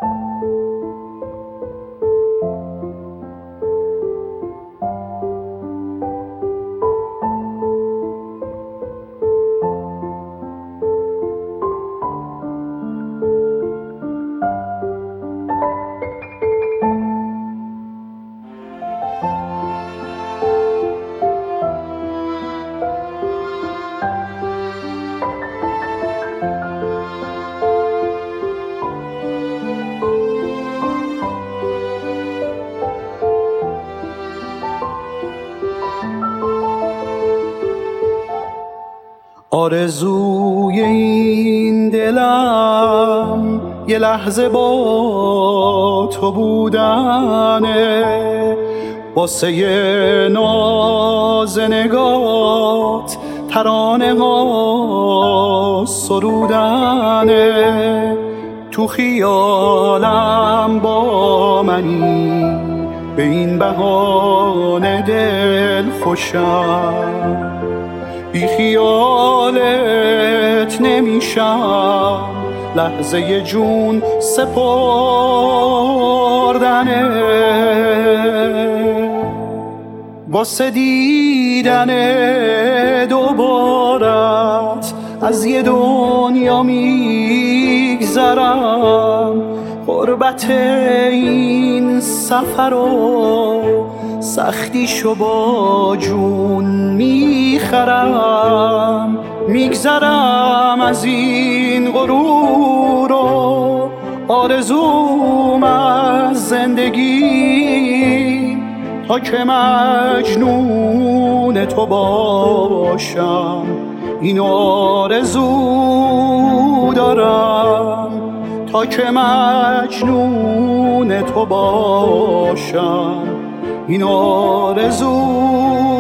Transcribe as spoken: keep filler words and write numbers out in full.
آرزوی این دلم یه لحظه با تو بودنه، واسه ناز نگات ترانه ها سرودنه. تو خیالم با منی، به این بهانه دل خوشم، بی خیالت نمیشم، لحظه جون سپردنه. واسه دیدن دوبارت از یه دنیا میگذرم، غربت این سفر و سختیشو با جون میخرم. میگذرم از این غرور و آرزوم از زندگی، تا که مجنون تو باشم، این آرزو دارم. تا که مجنون تو باشم، این آرزو